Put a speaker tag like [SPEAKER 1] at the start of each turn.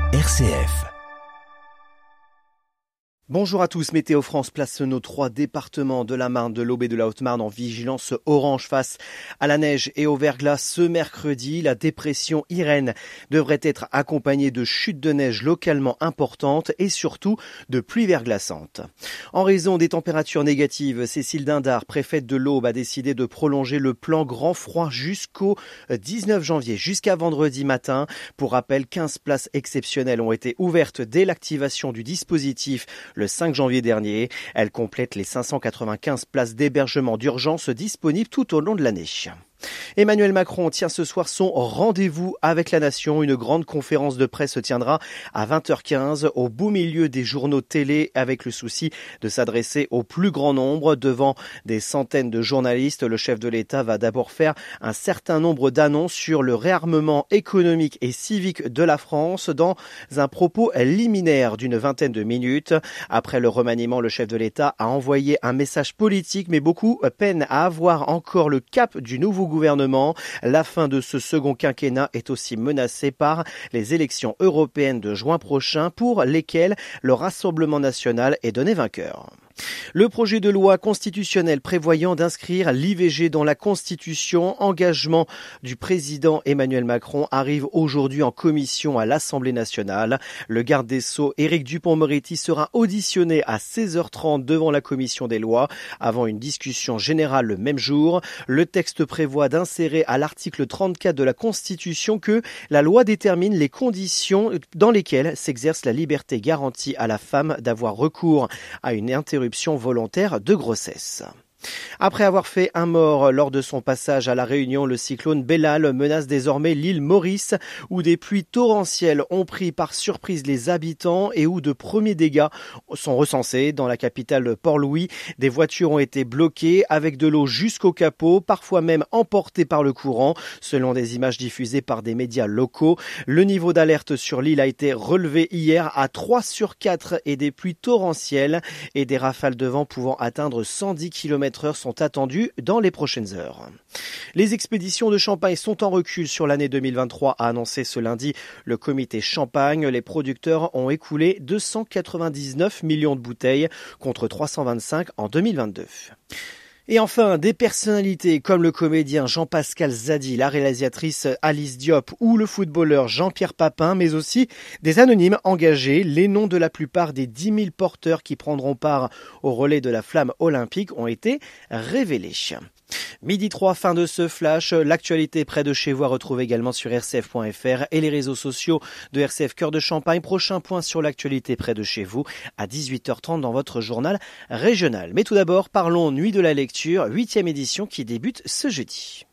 [SPEAKER 1] RCF.
[SPEAKER 2] Bonjour à tous, Météo France place nos 3 départements de la Marne, de l'Aube et de la Haute-Marne en vigilance orange face à la neige et au verglas ce mercredi. La dépression Irène devrait être accompagnée de chutes de neige localement importantes et surtout de pluies verglaçantes. En raison des températures négatives, Cécile Dindar, préfète de l'Aube, a décidé de prolonger le plan grand froid jusqu'au 19 janvier, jusqu'à vendredi matin. Pour rappel, 15 places exceptionnelles ont été ouvertes dès l'activation du dispositif le 5 janvier dernier. Elle complète les 595 places d'hébergement d'urgence disponibles tout au long de l'année. Emmanuel Macron tient ce soir son rendez-vous avec la nation. Une grande conférence de presse se tiendra à 20h15 au beau milieu des journaux télé avec le souci de s'adresser au plus grand nombre. Devant des centaines de journalistes, le chef de l'État va d'abord faire un certain nombre d'annonces sur le réarmement économique et civique de la France dans un propos liminaire d'une vingtaine de minutes. Après le remaniement, le chef de l'État a envoyé un message politique, mais beaucoup peinent à avoir encore le cap du nouveau gouvernement. La fin de ce second quinquennat est aussi menacée par les élections européennes de juin prochain pour lesquelles le Rassemblement national est donné vainqueur. Le projet de loi constitutionnelle prévoyant d'inscrire l'IVG dans la Constitution, engagement du président Emmanuel Macron, arrive aujourd'hui en commission à l'Assemblée nationale. Le garde des Sceaux, Éric Dupond-Moretti, sera auditionné à 16h30 devant la commission des lois avant une discussion générale le même jour. Le texte prévoit d'insérer à l'article 34 de la Constitution que la loi détermine les conditions dans lesquelles s'exerce la liberté garantie à la femme d'avoir recours à une interruption volontaire de grossesse. Après avoir fait un mort lors de son passage à La Réunion, le cyclone Bellal menace désormais l'île Maurice, où des pluies torrentielles ont pris par surprise les habitants et où de premiers dégâts sont recensés. Dans la capitale Port-Louis, des voitures ont été bloquées avec de l'eau jusqu'au capot, parfois même emportées par le courant. Selon des images diffusées par des médias locaux, le niveau d'alerte sur l'île a été relevé hier à 3/4 et des pluies torrentielles et des rafales de vent pouvant atteindre 110 km/h sont attendues dans les prochaines heures. Les expéditions de champagne sont en recul sur l'année 2023, a annoncé ce lundi le comité Champagne. Les producteurs ont écoulé 299 millions de bouteilles contre 325 en 2022. Et enfin, des personnalités comme le comédien Jean-Pascal Zadi, la réalisatrice Alice Diop ou le footballeur Jean-Pierre Papin, mais aussi des anonymes engagés. Les noms de la plupart des 10 000 porteurs qui prendront part au relais de la flamme olympique ont été révélés. 12h03, fin de ce flash. L'actualité près de chez vous à retrouver également sur rcf.fr et les réseaux sociaux de RCF Cœur de Champagne. Prochain point sur l'actualité près de chez vous à 18h30 dans votre journal régional. Mais tout d'abord, parlons Nuit de la lecture, 8e édition qui débute ce jeudi.